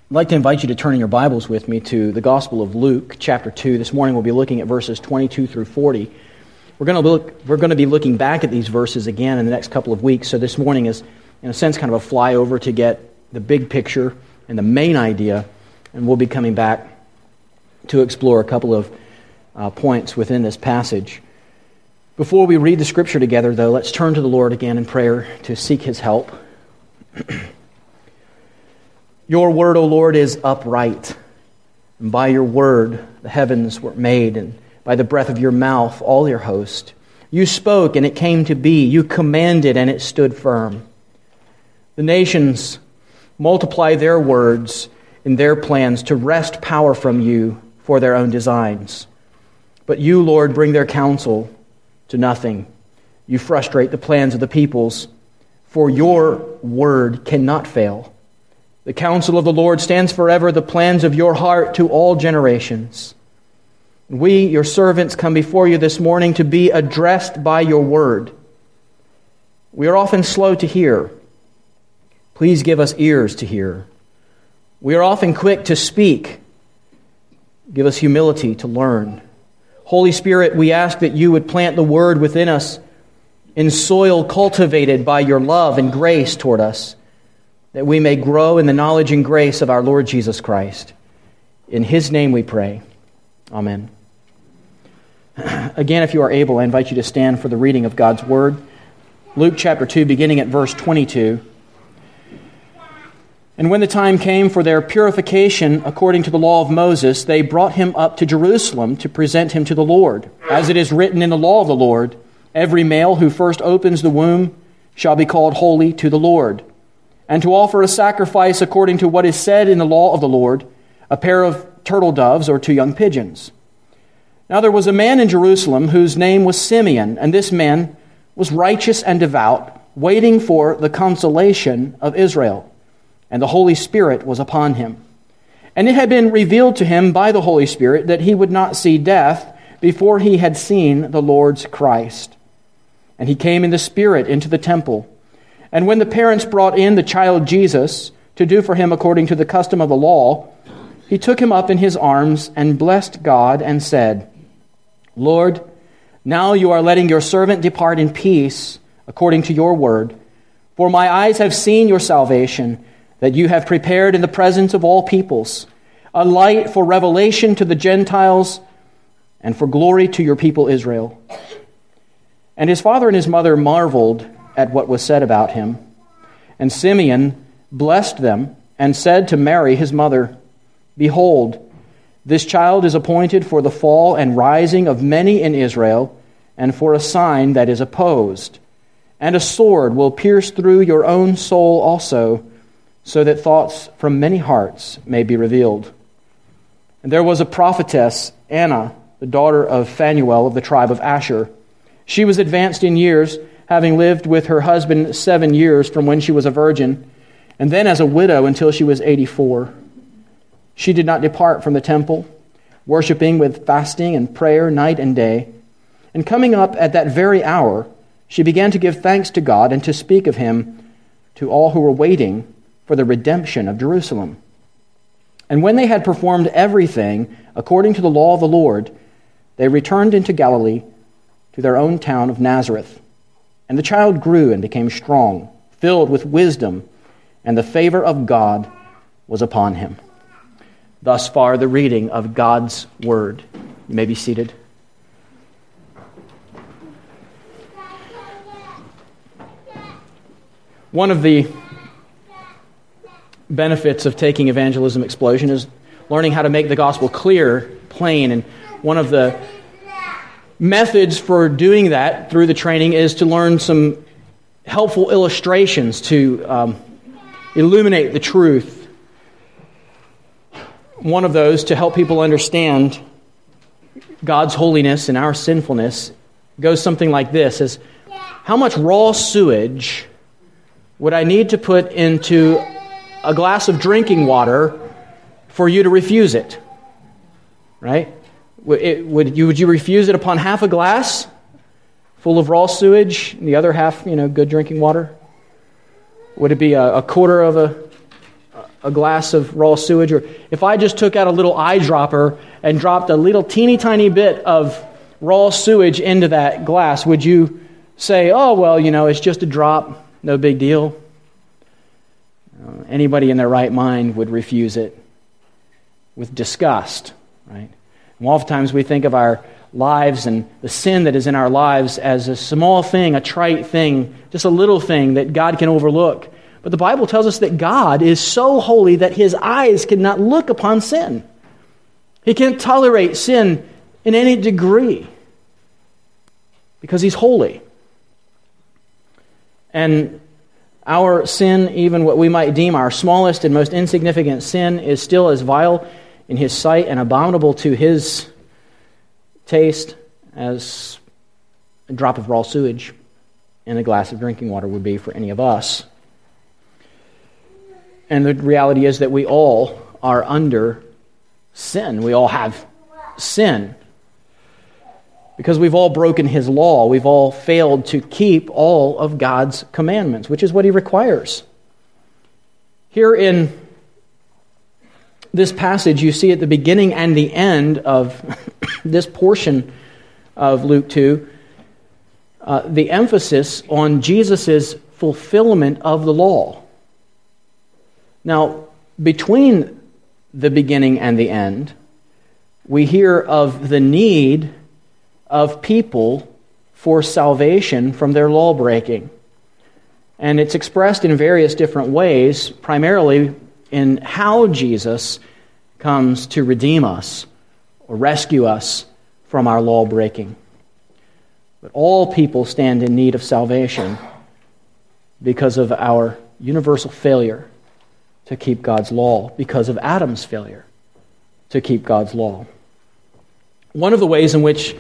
I'd like to invite you to turn in your Bibles with me to the Gospel of Luke, chapter 2. This morning we'll be looking at verses 22 through 40. We're going to be looking back at these verses again in the next couple of weeks. So this morning is, in a sense, kind of a flyover to get the big picture and the main idea, and we'll be coming back to explore a couple of points within this passage. Before we read the Scripture together, though, let's turn to the Lord again in prayer to seek His help. Your word, O Lord, is upright. And by your word the heavens were made, and by the breath of your mouth all your host. You spoke, and it came to be. You commanded, and it stood firm. The nations multiply their words and their plans to wrest power from you for their own designs. But you, Lord, bring their counsel to nothing. You frustrate the plans of the peoples, for your word cannot fail. The counsel of the Lord stands forever, the plans of your heart to all generations. We, your servants, come before you this morning to be addressed by your word. We are often slow to hear. Please give us ears to hear. We are often quick to speak. Give us humility to learn. Holy Spirit, we ask that you would plant the word within us in soil cultivated by your love and grace toward us, that we may grow in the knowledge and grace of our Lord Jesus Christ. In His name we pray. Amen. Again, if you are able, I invite you to stand for the reading of God's Word. Luke chapter 2, beginning at verse 22. And when the time came for their purification according to the law of Moses, they brought him up to Jerusalem to present him to the Lord. As it is written in the law of the Lord, every male who first opens the womb shall be called holy to the Lord. And to offer a sacrifice according to what is said in the law of the Lord, a pair of turtle doves or 2 young pigeons. Now there was a man in Jerusalem whose name was Simeon, and this man was righteous and devout, waiting for the consolation of Israel. And the Holy Spirit was upon him. And it had been revealed to him by the Holy Spirit that he would not see death before he had seen the Lord's Christ. And he came in the Spirit into the temple. And when the parents brought in the child Jesus to do for him according to the custom of the law, he took him up in his arms and blessed God and said, Lord, now you are letting your servant depart in peace according to your word. For my eyes have seen your salvation, that you have prepared in the presence of all peoples, a light for revelation to the Gentiles and for glory to your people Israel. And his father and his mother marveled at what was said about him. And Simeon blessed them and said to Mary, his mother, Behold, this child is appointed for the fall and rising of many in Israel, and for a sign that is opposed. And a sword will pierce through your own soul also, so that thoughts from many hearts may be revealed. And there was a prophetess, Anna, the daughter of Phanuel of the tribe of Asher. She was advanced in years, having lived with her husband 7 years from when she was a virgin, and then as a widow until she was 84. She did not depart from the temple, worshiping with fasting and prayer night and day. And coming up at that very hour, she began to give thanks to God and to speak of him to all who were waiting for the redemption of Jerusalem. And when they had performed everything according to the law of the Lord, they returned into Galilee to their own town of Nazareth. And the child grew and became strong, filled with wisdom, and the favor of God was upon him. Thus far, the reading of God's Word. You may be seated. One of the benefits of taking Evangelism Explosion is learning how to make the gospel clear, plain, and one of the methods for doing that through the training is to learn some helpful illustrations to illuminate the truth. One of those, to help people understand God's holiness and our sinfulness, goes something like this: is how much raw sewage would I need to put into a glass of drinking water for you to refuse it? Right? Would you refuse it upon half a glass full of raw sewage, and the other half, good drinking water? Would it be a quarter of a glass of raw sewage, or if I just took out a little eyedropper and dropped a little teeny tiny bit of raw sewage into that glass, would you say, oh, well, it's just a drop, no big deal? Anybody in their right mind would refuse it with disgust, right? And oftentimes we think of our lives and the sin that is in our lives as a small thing, a trite thing, just a little thing that God can overlook. But the Bible tells us that God is so holy that His eyes cannot look upon sin. He can't tolerate sin in any degree because He's holy. And our sin, even what we might deem our smallest and most insignificant sin, is still as vile in His sight and abominable to His taste as a drop of raw sewage in a glass of drinking water would be for any of us. And the reality is that we all are under sin. We all have sin. Because we've all broken His law. We've all failed to keep all of God's commandments, which is what He requires. Here in this passage, you see at the beginning and the end of this portion of Luke 2, the emphasis on Jesus' fulfillment of the law. Now, between the beginning and the end, we hear of the need of people for salvation from their law breaking. And it's expressed in various different ways, primarily in how Jesus comes to redeem us or rescue us from our law breaking. But all people stand in need of salvation because of our universal failure to keep God's law, because of Adam's failure to keep God's law. One of the ways in which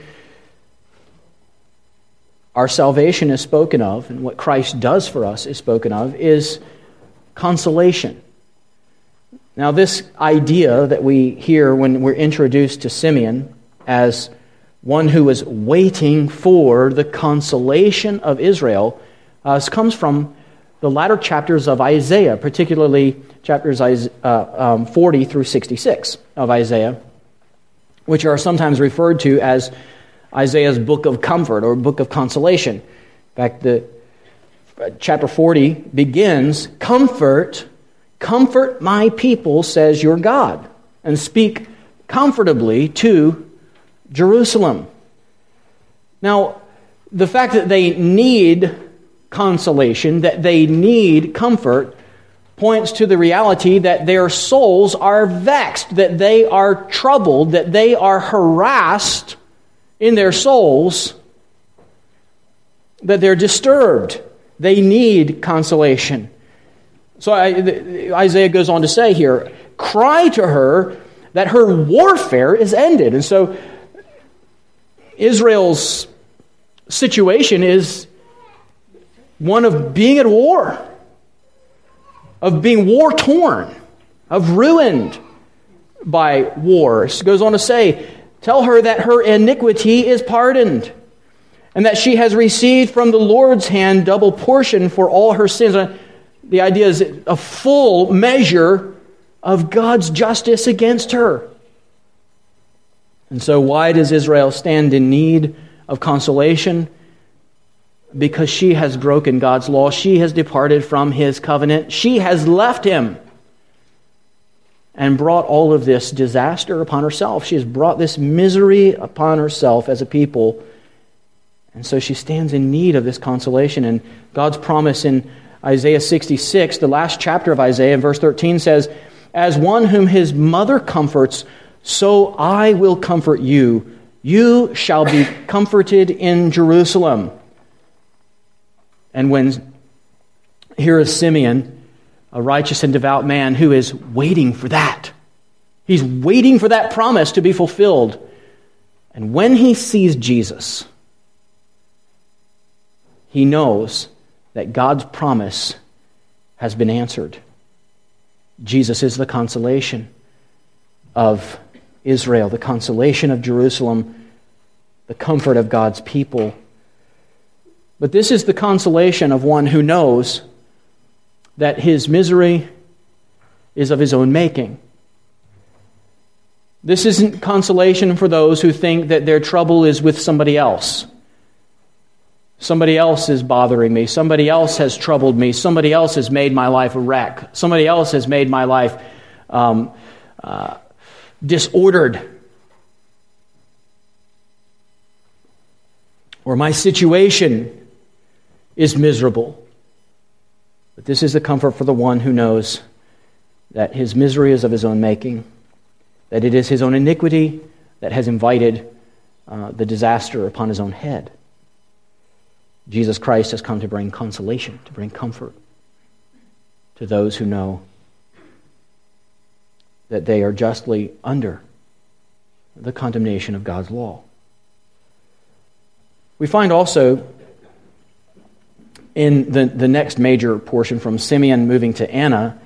our salvation is spoken of, and what Christ does for us is spoken of, is consolation. Now, this idea that we hear when we're introduced to Simeon as one who is waiting for the consolation of Israel comes from the latter chapters of Isaiah, particularly chapters 40 through 66 of Isaiah, which are sometimes referred to as Isaiah's book of comfort or book of consolation. In fact, chapter 40 begins, Comfort my people, says your God, and speak comfortably to Jerusalem. Now, the fact that they need consolation, that they need comfort, points to the reality that their souls are vexed, that they are troubled, that they are harassed in their souls, that they're disturbed. They need consolation. So Isaiah goes on to say here, cry to her that her warfare is ended. And so Israel's situation is one of being at war, of being war-torn, of ruined by war. It goes on to say, tell her that her iniquity is pardoned, and that she has received from the Lord's hand double portion for all her sins. The idea is a full measure of God's justice against her. And so why does Israel stand in need of consolation? Because she has broken God's law. She has departed from His covenant. She has left Him and brought all of this disaster upon herself. She has brought this misery upon herself as a people. And so she stands in need of this consolation. And God's promise in Isaiah 66, the last chapter of Isaiah, in verse 13 says, as one whom his mother comforts, so I will comfort you. You shall be comforted in Jerusalem. And here is Simeon, a righteous and devout man who is waiting for that. He's waiting for that promise to be fulfilled. And when he sees Jesus, he knows that God's promise has been answered. Jesus is the consolation of Israel, the consolation of Jerusalem, the comfort of God's people. But this is the consolation of one who knows that his misery is of his own making. This isn't consolation for those who think that their trouble is with somebody else. Somebody else is bothering me. Somebody else has troubled me. Somebody else has made my life a wreck. Somebody else has made my life disordered. Or my situation is miserable. But this is the comfort for the one who knows that his misery is of his own making, that it is his own iniquity that has invited the disaster upon his own head. Jesus Christ has come to bring consolation, to bring comfort to those who know that they are justly under the condemnation of God's law. We find also in the next major portion from Simeon moving to Anna,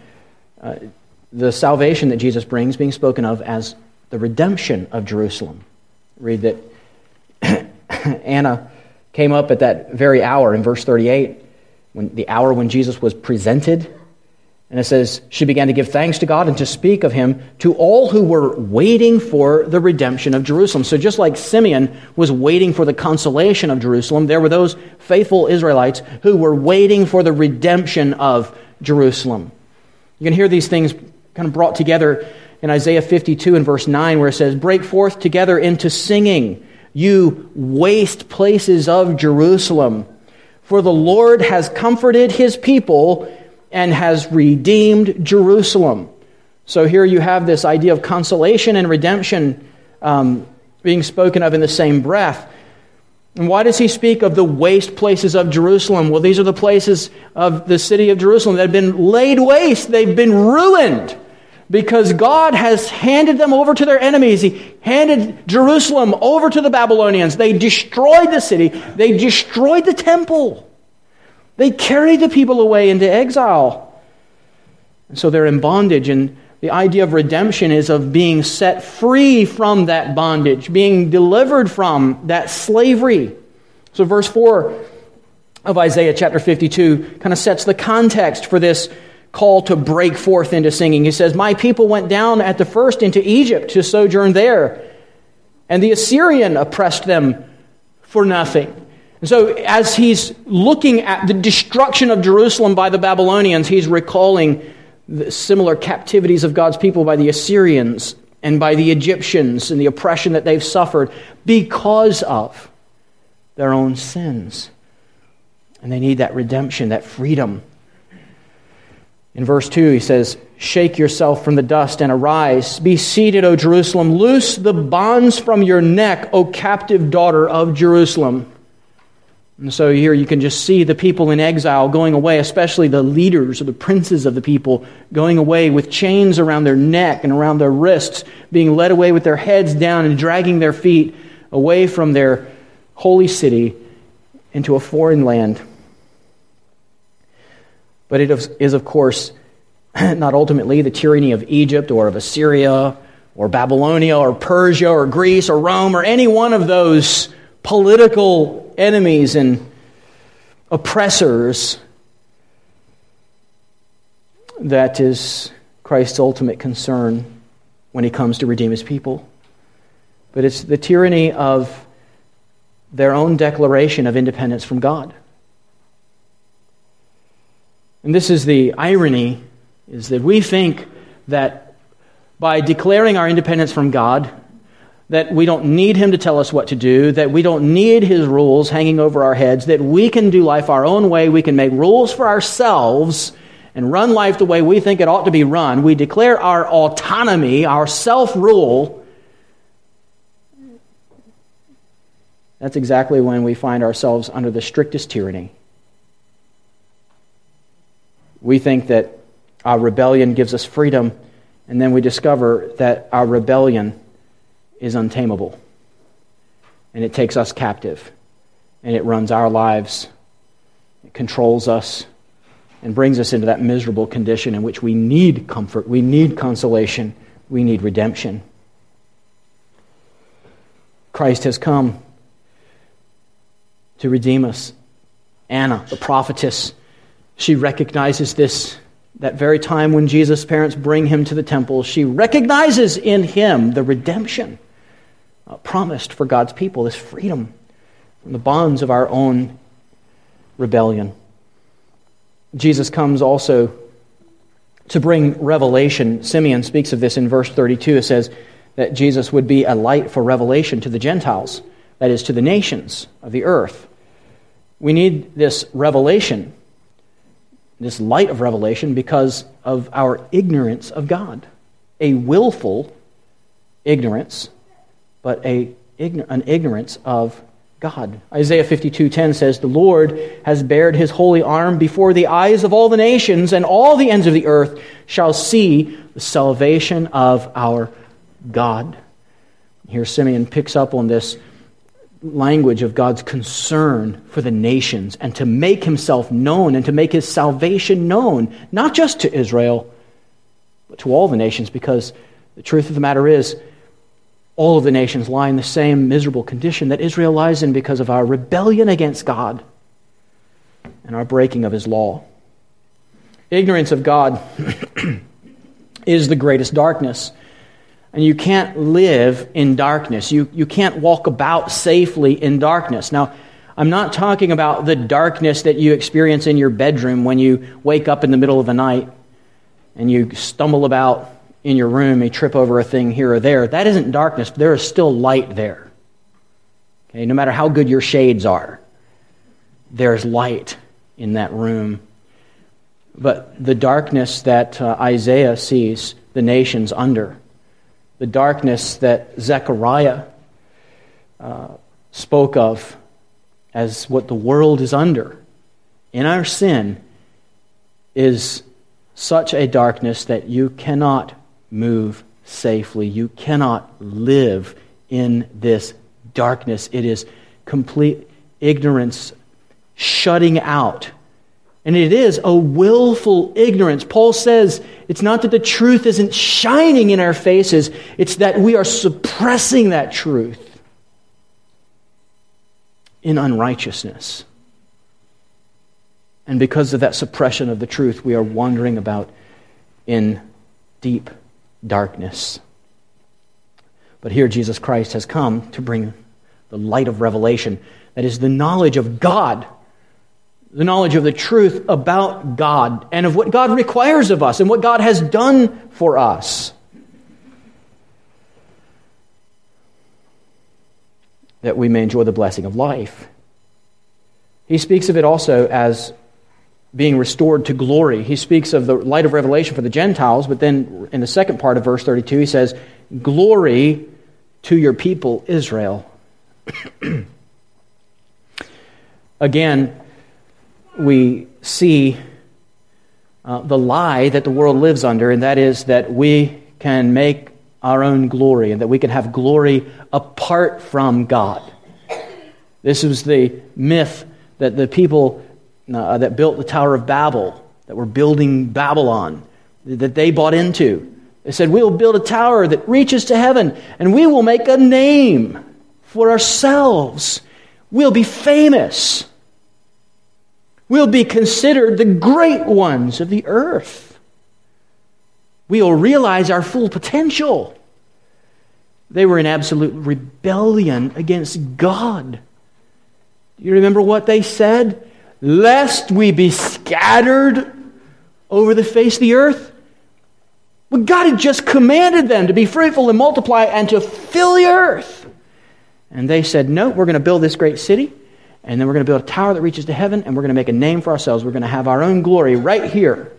the salvation that Jesus brings being spoken of as the redemption of Jerusalem. Read that Anna came up at that very hour in verse 38, the hour when Jesus was presented. And it says, she began to give thanks to God and to speak of him to all who were waiting for the redemption of Jerusalem. So just like Simeon was waiting for the consolation of Jerusalem, there were those faithful Israelites who were waiting for the redemption of Jerusalem. You can hear these things kind of brought together in Isaiah 52 and verse 9, where it says, break forth together into singing, you waste places of Jerusalem. For the Lord has comforted his people and has redeemed Jerusalem. So here you have this idea of consolation and redemption being spoken of in the same breath. And why does he speak of the waste places of Jerusalem? Well, these are the places of the city of Jerusalem that have been laid waste. They've been ruined because God has handed them over to their enemies. He handed Jerusalem over to the Babylonians. They destroyed the city. They destroyed the temple. They carried the people away into exile. And so they're in bondage. And the idea of redemption is of being set free from that bondage, being delivered from that slavery. So verse 4 of Isaiah chapter 52 kind of sets the context for this call to break forth into singing. He says, my people went down at the first into Egypt to sojourn there, and the Assyrian oppressed them for nothing. And so as he's looking at the destruction of Jerusalem by the Babylonians, he's recalling the similar captivities of God's people by the Assyrians and by the Egyptians and the oppression that they've suffered because of their own sins. And they need that redemption, that freedom. In verse 2, he says, shake yourself from the dust and arise. Be seated, O Jerusalem. Loose the bonds from your neck, O captive daughter of Jerusalem. And so here you can just see the people in exile going away, especially the leaders or the princes of the people, going away with chains around their neck and around their wrists, being led away with their heads down and dragging their feet away from their holy city into a foreign land. But it is, of course, not ultimately the tyranny of Egypt or of Assyria or Babylonia or Persia or Greece or Rome or any one of those political enemies and oppressors that is Christ's ultimate concern when he comes to redeem his people. But it's the tyranny of their own declaration of independence from God. And this is the irony, is that we think that by declaring our independence from God, that we don't need him to tell us what to do, that we don't need his rules hanging over our heads, that we can do life our own way, we can make rules for ourselves and run life the way we think it ought to be run. We declare our autonomy, our self-rule. That's exactly when we find ourselves under the strictest tyranny. We think that our rebellion gives us freedom, and then we discover that our rebellion is untamable, and it takes us captive, and it runs our lives, it controls us, and brings us into that miserable condition in which we need comfort, we need consolation, we need redemption. Christ has come to redeem us. Anna, the prophetess, she recognizes this that very time when Jesus' parents bring him to the temple, she recognizes in him the redemption promised for God's people, this freedom from the bonds of our own rebellion. Jesus comes also to bring revelation. Simeon speaks of this in verse 32. It says that Jesus would be a light for revelation to the Gentiles, that is, to the nations of the earth. We need this revelation, this light of revelation, because of our ignorance of God. A willful ignorance, but an ignorance of God. Isaiah 52:10 says, "The Lord has bared his holy arm before the eyes of all the nations, and all the ends of the earth shall see the salvation of our God." Here Simeon picks up on this language of God's concern for the nations and to make himself known and to make his salvation known, not just to Israel, but to all the nations, because the truth of the matter is, all of the nations lie in the same miserable condition that Israel lies in because of our rebellion against God and our breaking of his law. Ignorance of God is the greatest darkness. And you can't live in darkness. You can't walk about safely in darkness. Now, I'm not talking about the darkness that you experience in your bedroom when you wake up in the middle of the night and you stumble about in your room and you trip over a thing here or there. That isn't darkness. There is still light there. Okay, no matter how good your shades are, there's light in that room. But the darkness that Isaiah sees the nations under, the darkness that Zechariah spoke of as what the world is under in our sin, is such a darkness that you cannot move safely. You cannot live in this darkness. It is complete ignorance, shutting out. And it is a willful ignorance. Paul says it's not that the truth isn't shining in our faces, it's that we are suppressing that truth in unrighteousness. And because of that suppression of the truth, we are wandering about in deep darkness. But here Jesus Christ has come to bring the light of revelation, that is the knowledge of God, the knowledge of the truth about God and of what God requires of us and what God has done for us. That we may enjoy the blessing of life. He speaks of it also as being restored to glory. He speaks of the light of revelation for the Gentiles, but then in the second part of verse 32 he says, "Glory to your people Israel." Again, we see the lie that the world lives under, and that is that we can make our own glory and that we can have glory apart from God. This was the myth that the people that built the Tower of Babel, that were building Babylon, that they bought into. They said, we'll build a tower that reaches to heaven, and we will make a name for ourselves. We'll be famous. We'll be considered the great ones of the earth. We'll realize our full potential. They were in absolute rebellion against God. Do you remember what they said? Lest we be scattered over the face of the earth. Well, God had just commanded them to be fruitful and multiply and to fill the earth. And they said, no, we're going to build this great city, and then we're going to build a tower that reaches to heaven, and we're going to make a name for ourselves. We're going to have our own glory right here.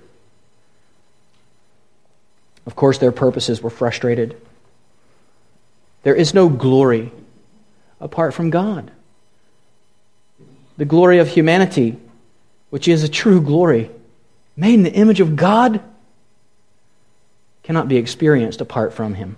Of course, their purposes were frustrated. There is no glory apart from God. The glory of humanity, which is a true glory, made in the image of God, cannot be experienced apart from Him.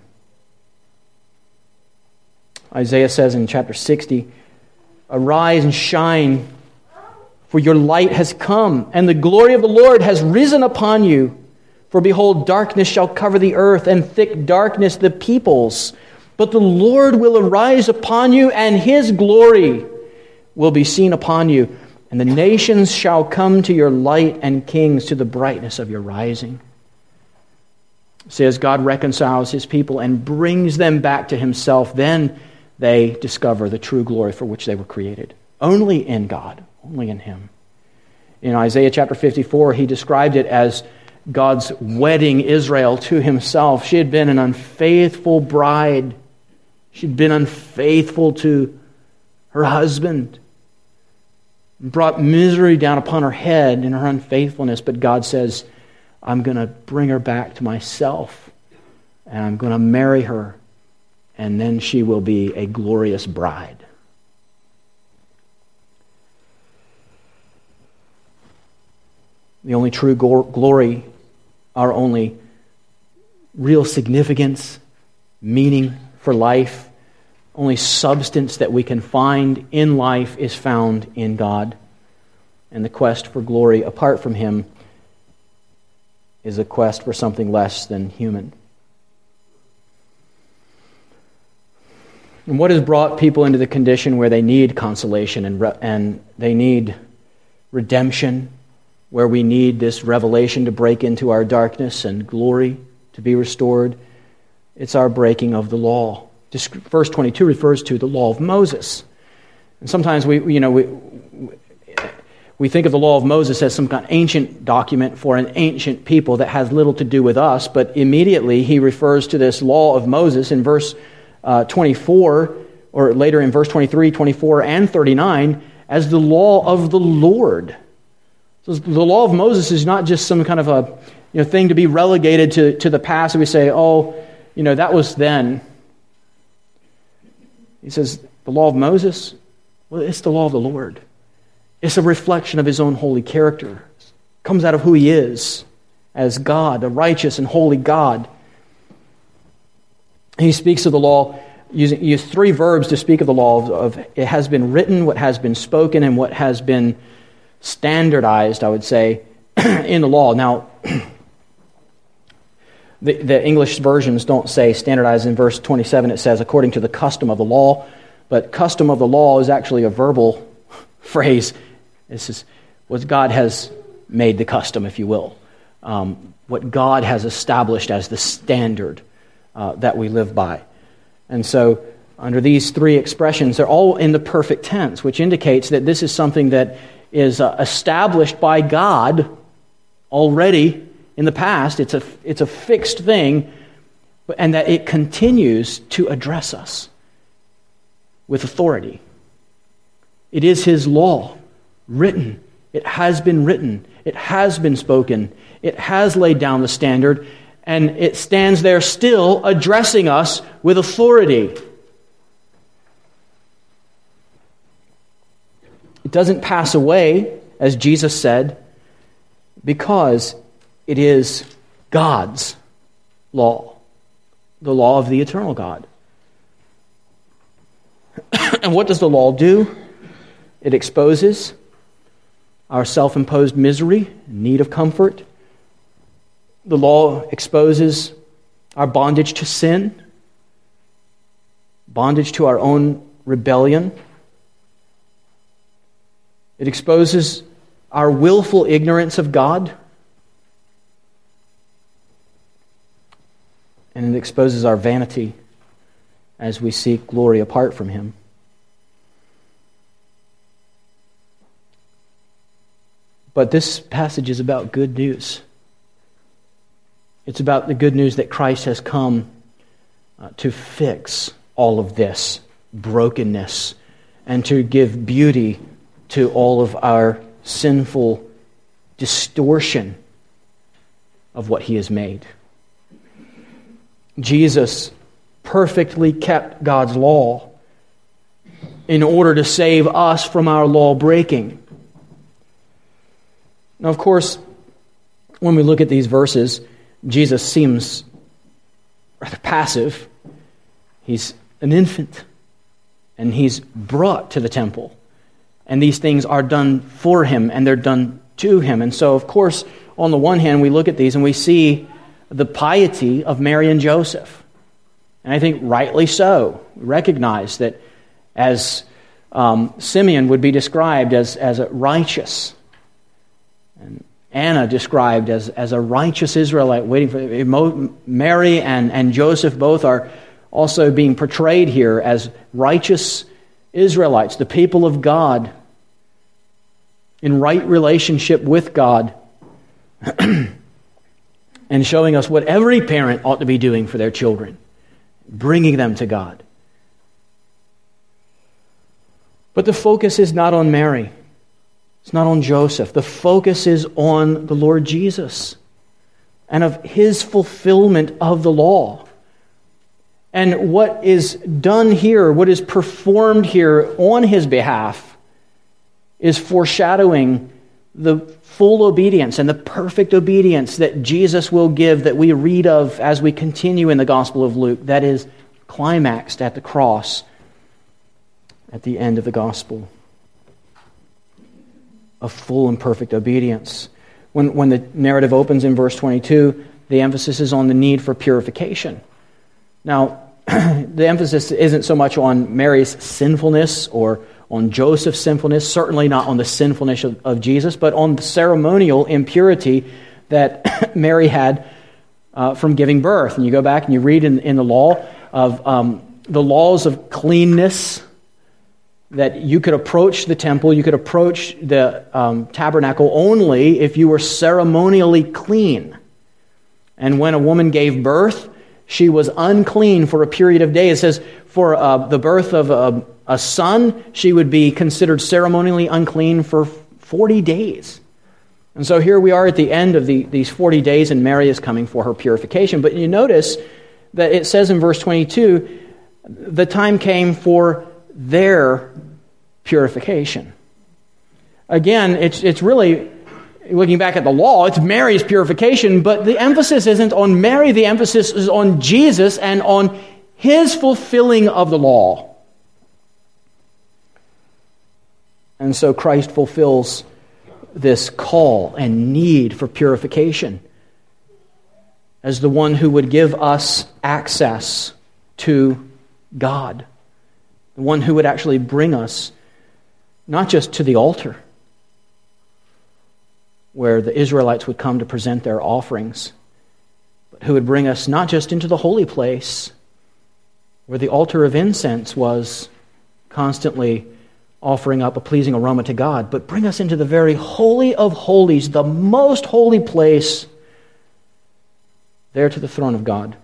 Isaiah says in chapter 60, "Arise and shine, for your light has come, and the glory of the Lord has risen upon you. For behold, darkness shall cover the earth, and thick darkness the peoples. But the Lord will arise upon you, and His glory will be seen upon you." And the nations shall come to your light, and kings to the brightness of your rising. It says God reconciles his people and brings them back to himself. Then they discover the true glory for which they were created. Only in God, only in him. In Isaiah chapter 54, he described it as God's wedding Israel to himself. She had been an unfaithful bride. She'd been unfaithful to her husband. Brought misery down upon her head in her unfaithfulness. But God says, I'm going to bring her back to myself. And I'm going to marry her. And then she will be a glorious bride. The only true glory, our only real significance, meaning for life, only substance that we can find in life is found in God. And the quest for glory apart from him is a quest for something less than human. And what has brought people into the condition where they need consolation and they need redemption, where we need this revelation to break into our darkness and glory to be restored? It's our breaking of the law. Verse 22 refers to the law of Moses. And sometimes we think of the law of Moses as some kind of ancient document for an ancient people that has little to do with us, but immediately he refers to this law of Moses in verse 24, or later in verse 23, 24, and 39, as the law of the Lord. So the law of Moses is not just some kind of a thing to be relegated to the past, and we say, that was then. He says, the law of Moses, well, it's the law of the Lord. It's a reflection of his own holy character. It comes out of who he is as God, a righteous and holy God. He speaks of the law, use three verbs to speak of the law of it has been written, what has been spoken, and what has been standardized, I would say, in the law. Now, the English versions don't say standardized. In verse 27 it says according to the custom of the law, but custom of the law is actually a verbal phrase. This is what God has made the custom, if you will. What God has established as the standard that we live by. And so under these three expressions, they're all in the perfect tense, which indicates that this is something that is established by God already in the past. It's a fixed thing, and that it continues to address us with authority. It is his law, written. It has been written. It has been spoken. It has laid down the standard, and it stands there still addressing us with authority. It doesn't pass away, as Jesus said, because it is God's law, the law of the eternal God. And what does the law do? It exposes our self-imposed misery, need of comfort. The law exposes our bondage to sin, bondage to our own rebellion. It exposes our willful ignorance of God. And it exposes our vanity as we seek glory apart from him. But this passage is about good news. It's about the good news that Christ has come to fix all of this brokenness and to give beauty to all of our sinful distortion of what he has made. Jesus perfectly kept God's law in order to save us from our law breaking. Now, of course, when we look at these verses, Jesus seems rather passive. He's an infant, and he's brought to the temple. And these things are done for him, and they're done to him. And so, of course, on the one hand, we look at these and we see the piety of Mary and Joseph. And I think rightly so. We recognize that as Simeon would be described as a righteous, and Anna described as a righteous Israelite waiting for Mary and Joseph both are also being portrayed here as righteous Israelites, the people of God, in right relationship with God, and showing us what every parent ought to be doing for their children, bringing them to God. But the focus is not on Mary. It's not on Joseph. The focus is on the Lord Jesus and of His fulfillment of the law. And what is done here, what is performed here on His behalf, is foreshadowing the full obedience and the perfect obedience that Jesus will give, that we read of as we continue in the Gospel of Luke, that is climaxed at the cross at the end of the Gospel. Of full and perfect obedience. When the narrative opens in verse 22, the emphasis is on the need for purification. Now, the emphasis isn't so much on Mary's sinfulness or on Joseph's sinfulness, certainly not on the sinfulness of Jesus, but on the ceremonial impurity that Mary had from giving birth. And you go back and you read in the law of the laws of cleanness, that you could approach the temple, you could approach the tabernacle only if you were ceremonially clean. And when a woman gave birth, she was unclean for a period of days. It says for the birth of a son, she would be considered ceremonially unclean for 40 days. And so here we are at the end of these 40 days, and Mary is coming for her purification. But you notice that it says in verse 22, the time came for their purification. Again, it's really, looking back at the law, it's Mary's purification, but the emphasis isn't on Mary, the emphasis is on Jesus and on His fulfilling of the law. And so Christ fulfills this call and need for purification as the one who would give us access to God. The one who would actually bring us not just to the altar, where the Israelites would come to present their offerings, but who would bring us not just into the holy place, where the altar of incense was constantly offering up a pleasing aroma to God, but bring us into the very holy of holies, the most holy place, there to the throne of God.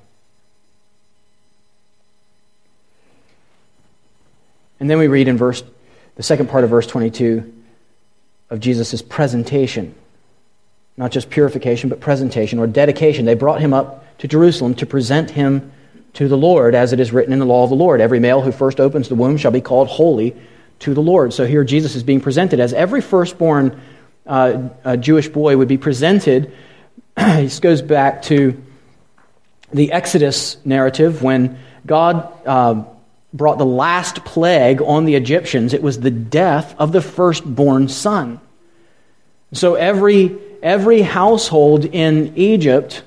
And then we read in the second part of verse 22 of Jesus' presentation. Not just purification, but presentation or dedication. They brought Him up to Jerusalem to present Him to the Lord, as it is written in the law of the Lord. Every male who first opens the womb shall be called holy to the Lord. So here Jesus is being presented as every firstborn Jewish boy would be presented. This goes back to the Exodus narrative when God brought the last plague on the Egyptians. It was the death of the firstborn son. So every household in Egypt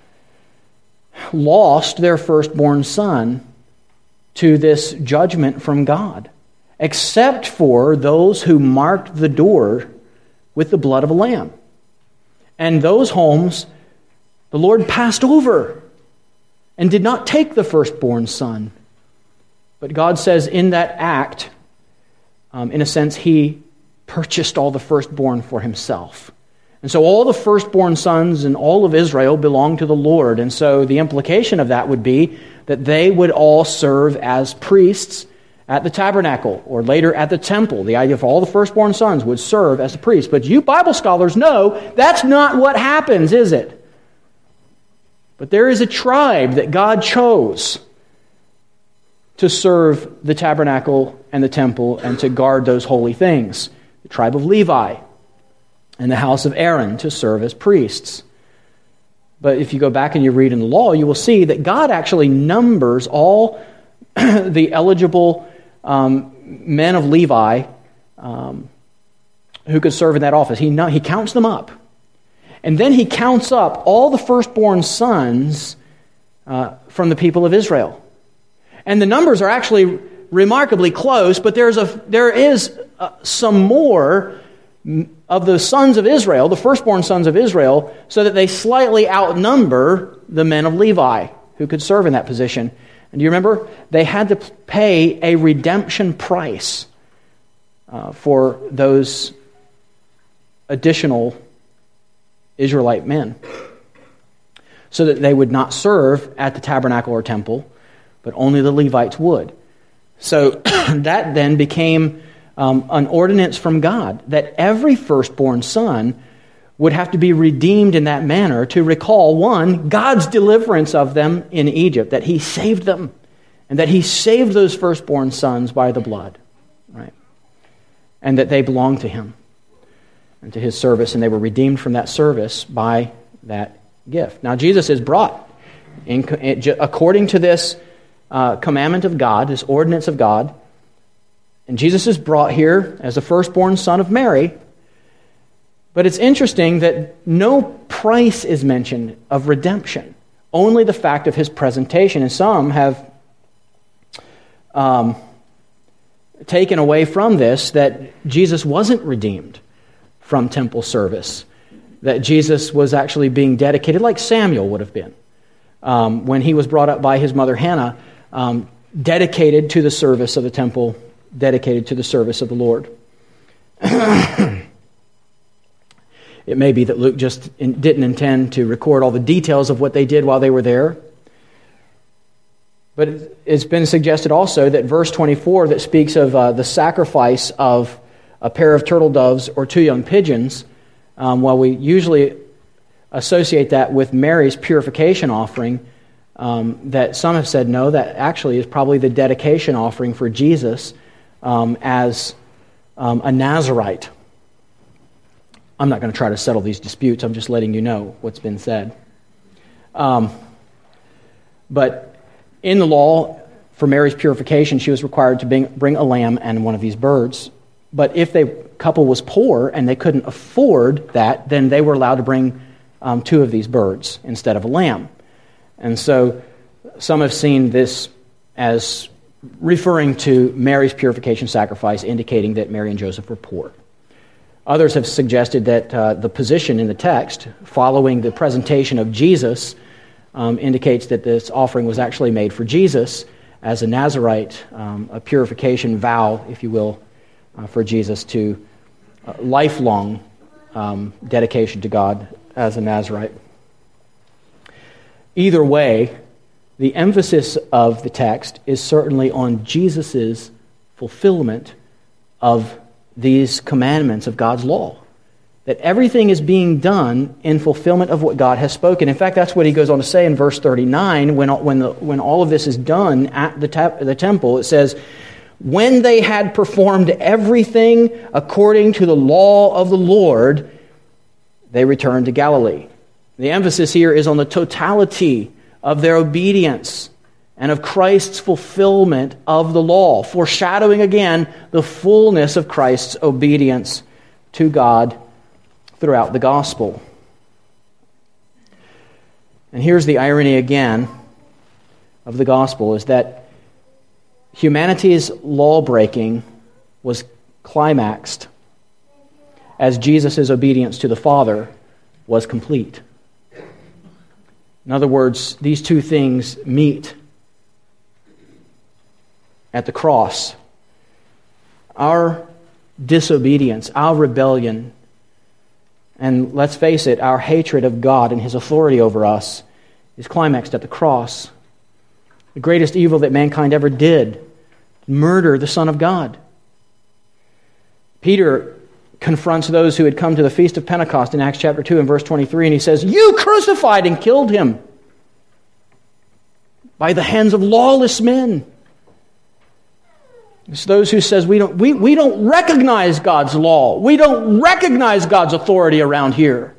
lost their firstborn son to this judgment from God, except for those who marked the door with the blood of a lamb. And those homes the Lord passed over and did not take the firstborn son. But God says in that act, in a sense, He purchased all the firstborn for Himself. And so all the firstborn sons in all of Israel belong to the Lord. And so the implication of that would be that they would all serve as priests at the tabernacle or later at the temple. The idea of all the firstborn sons would serve as a priest. But you Bible scholars know that's not what happens, is it? But there is a tribe that God chose to serve the tabernacle and the temple and to guard those holy things. The tribe of Levi and the house of Aaron to serve as priests. But if you go back and you read in the law, you will see that God actually numbers all the eligible men of Levi who could serve in that office. He counts them up. And then He counts up all the firstborn sons from the people of Israel. And the numbers are actually remarkably close, but there is some more of the sons of Israel, the firstborn sons of Israel, so that they slightly outnumber the men of Levi who could serve in that position. And do you remember? They had to pay a redemption price for those additional Israelite men, so that they would not serve at the tabernacle or temple, but only the Levites would. So that then became an ordinance from God, that every firstborn son would have to be redeemed in that manner to recall, one, God's deliverance of them in Egypt, that He saved them, and that He saved those firstborn sons by the blood, right? And that they belonged to Him and to His service, and they were redeemed from that service by that gift. Now, Jesus is brought, according to this commandment of God, this ordinance of God, and Jesus is brought here as the firstborn son of Mary. But it's interesting that no price is mentioned of redemption, only the fact of His presentation. And some have taken away from this that Jesus wasn't redeemed from temple service, that Jesus was actually being dedicated like Samuel would have been when he was brought up by his mother Hannah, dedicated to the service of the temple, dedicated to the service of the Lord. It may be that Luke just didn't intend to record all the details of what they did while they were there. But it's been suggested also that verse 24 that speaks of the sacrifice of a pair of turtle doves or 2 young pigeons, while we usually associate that with Mary's purification offering, that some have said no, that actually is probably the dedication offering for Jesus as a Nazirite. I'm not going to try to settle these disputes. I'm just letting you know what's been said. But in the law, for Mary's purification, she was required to bring a lamb and one of these birds. But if the couple was poor and they couldn't afford that, then they were allowed to bring 2 of these birds instead of a lamb. And so some have seen this as referring to Mary's purification sacrifice, indicating that Mary and Joseph were poor. Others have suggested that the position in the text, following the presentation of Jesus, indicates that this offering was actually made for Jesus as a Nazirite, a purification vow, if you will, for Jesus to lifelong dedication to God as a Nazirite. Either way, the emphasis of the text is certainly on Jesus' fulfillment of these commandments of God's law. That everything is being done in fulfillment of what God has spoken. In fact, that's what he goes on to say in verse 39, when all of this is done at the temple. It says, when they had performed everything according to the law of the Lord, they returned to Galilee. The emphasis here is on the totality of their obedience and of Christ's fulfillment of the law, foreshadowing again the fullness of Christ's obedience to God throughout the gospel. And here's the irony again of the gospel, is that humanity's law-breaking was climaxed as Jesus' obedience to the Father was complete. In other words, these two things meet at the cross. Our disobedience, our rebellion, and let's face it, our hatred of God and His authority over us is climaxed at the cross. The greatest evil that mankind ever did, murder the Son of God. Peter confronts those who had come to the Feast of Pentecost in Acts chapter 2 and verse 23, and he says, "You crucified and killed Him by the hands of lawless men." It's those who says we don't recognize God's law. We don't recognize God's authority around here.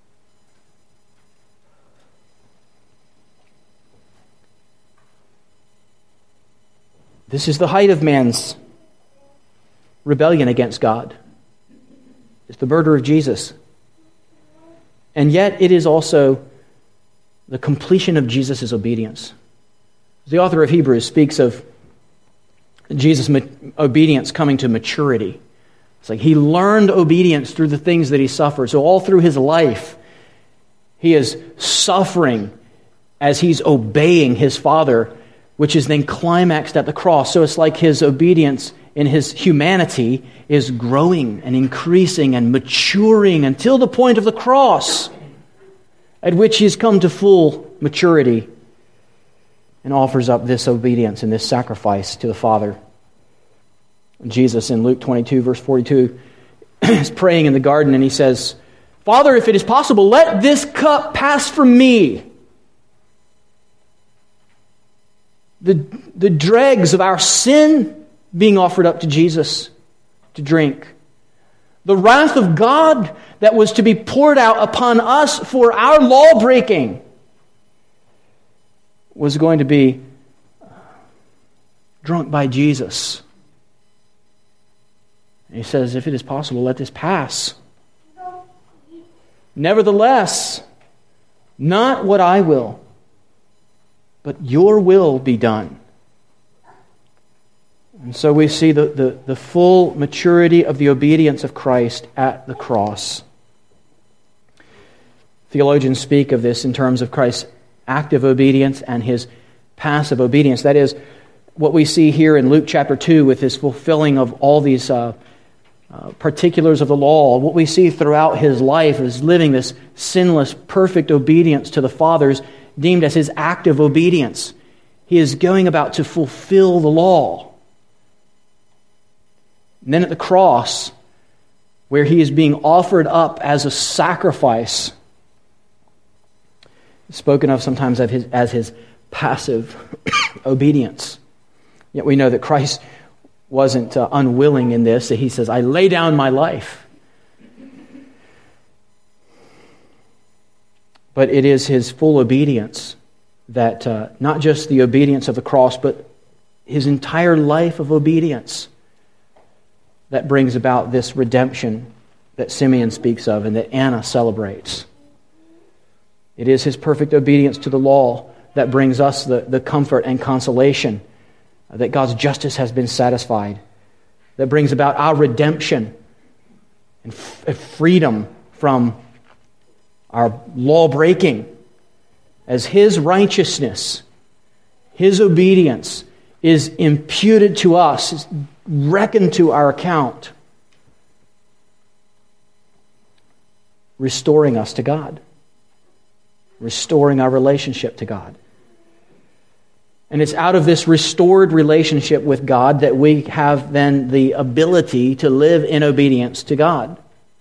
This is the height of man's rebellion against God. It's the murder of Jesus. And yet it is also the completion of Jesus' obedience. The author of Hebrews speaks of Jesus' obedience coming to maturity. It's like he learned obedience through the things that he suffered. So all through his life, he is suffering as he's obeying his Father, which is then climaxed at the cross. So it's like his obedience in his humanity is growing and increasing and maturing until the point of the cross, at which he has come to full maturity and offers up this obedience and this sacrifice to the Father. Jesus in Luke 22, verse 42, is praying in the garden and he says, "Father, if it is possible, let this cup pass from me." The dregs of our sin being offered up to Jesus to drink. The wrath of God that was to be poured out upon us for our law breaking was going to be drunk by Jesus. And he says, if it is possible, let this pass. Nevertheless, not what I will, but your will be done. And so we see the full maturity of the obedience of Christ at the cross. Theologians speak of this in terms of Christ's active obedience and his passive obedience. That is, what we see here in Luke chapter 2 with his fulfilling of all these particulars of the law. What we see throughout his life is living this sinless, perfect obedience to the Father, deemed as his active obedience. He is going about to fulfill the law. And then at the cross, where he is being offered up as a sacrifice, spoken of sometimes as his passive obedience. Yet we know that Christ wasn't unwilling in this. That he says, I lay down my life. But it is his full obedience that, not just the obedience of the cross, but his entire life of obedience that brings about this redemption that Simeon speaks of and that Anna celebrates. It is his perfect obedience to the law that brings us the comfort and consolation that God's justice has been satisfied, that brings about our redemption and freedom from our law breaking, as his righteousness, his obedience is imputed to us, is reckoned to our account, restoring us to God, restoring our relationship to God. And it's out of this restored relationship with God that we have then the ability to live in obedience to God.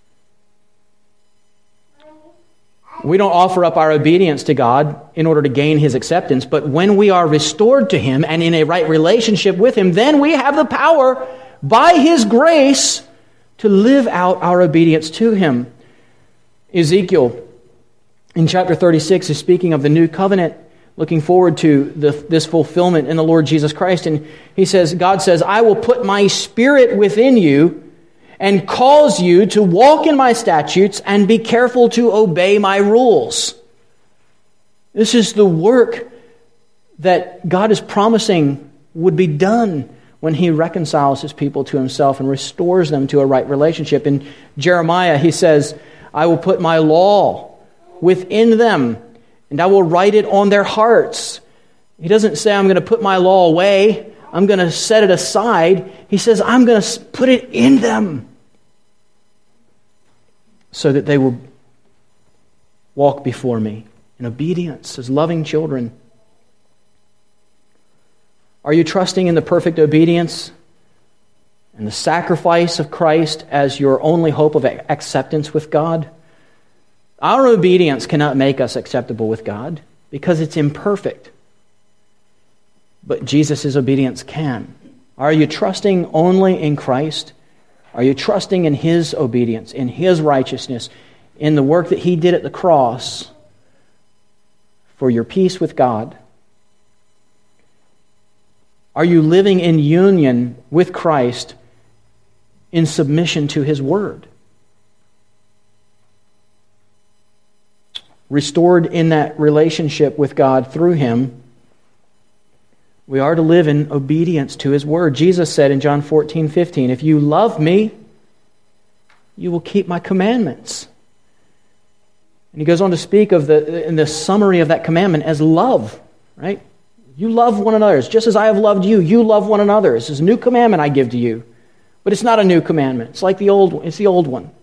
We don't offer up our obedience to God in order to gain his acceptance, but when we are restored to him and in a right relationship with him, then we have the power by his grace to live out our obedience to him. Ezekiel in chapter 36 is speaking of the new covenant, looking forward to this fulfillment in the Lord Jesus Christ. And he says, God says, I will put my spirit within you and cause you to walk in my statutes and be careful to obey my rules. This is the work that God is promising would be done when he reconciles his people to himself and restores them to a right relationship. In Jeremiah, he says, I will put my law within them, and I will write it on their hearts. He doesn't say, I'm going to put my law away. I'm going to set it aside. He says, I'm going to put it in them so that they will walk before me in obedience as loving children. Are you trusting in the perfect obedience and the sacrifice of Christ as your only hope of acceptance with God? Our obedience cannot make us acceptable with God because it's imperfect. But Jesus' obedience can. Are you trusting only in Christ? Are you trusting in his obedience, in his righteousness, in the work that he did at the cross for your peace with God? Are you living in union with Christ in submission to his word? Restored in that relationship with God through him, We are to live in obedience to His Word. Jesus said in John 14:15, if you love me, you will keep my commandments. And He goes on to speak of in the summary of that commandment as love, right? You love one another. Just as I have loved you, you love one another. This is a new commandment I give to you. But it's not a new commandment. It's like the old one. It's the old one.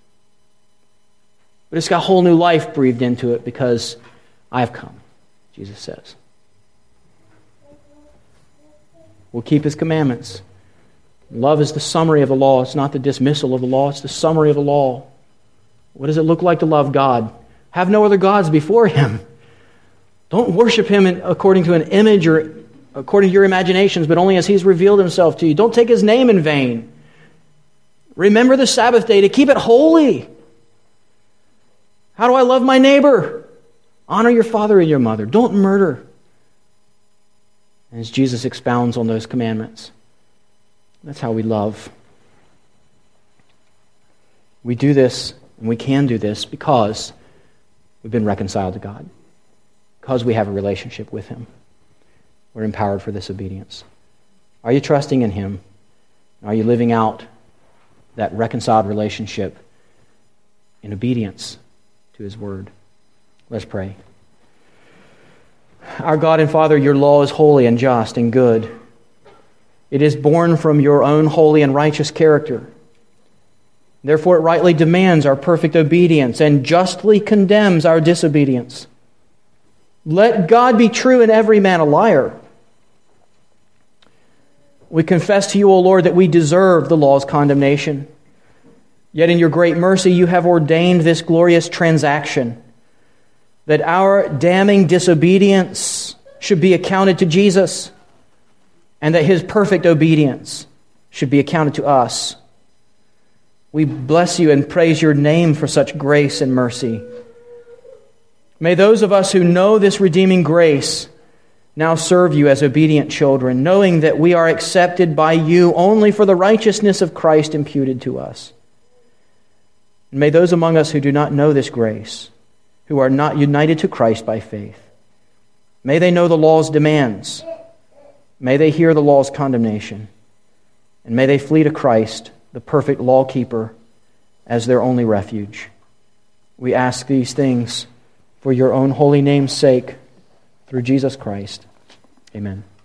But it's got whole new life breathed into it because I have come, Jesus says. We'll keep His commandments. Love is the summary of the law. It's not the dismissal of the law. It's the summary of the law. What does it look like to love God? Have no other gods before Him. Don't worship Him according to an image or according to your imaginations, but only as He's revealed Himself to you. Don't take His name in vain. Remember the Sabbath day to keep it holy. How do I love my neighbor? Honor your father and your mother. Don't murder. And as Jesus expounds on those commandments, that's how we love. We do this, and we can do this because we've been reconciled to God. Because we have a relationship with Him. We're empowered for this obedience. Are you trusting in Him? Are you living out that reconciled relationship in obedience to His Word? Let's pray. Our God and Father, your law is holy and just and good. It is born from your own holy and righteous character. Therefore, it rightly demands our perfect obedience and justly condemns our disobedience. Let God be true and every man a liar. We confess to you, O Lord, that we deserve the law's condemnation. Yet in your great mercy, you have ordained this glorious transaction, that our damning disobedience should be accounted to Jesus, and that His perfect obedience should be accounted to us. We bless you and praise your name for such grace and mercy. May those of us who know this redeeming grace now serve you as obedient children, knowing that we are accepted by you only for the righteousness of Christ imputed to us. And may those among us who do not know this grace, who are not united to Christ by faith, may they know the law's demands. May they hear the law's condemnation. And may they flee to Christ, the perfect lawkeeper, as their only refuge. We ask these things for your own holy name's sake, through Jesus Christ. Amen.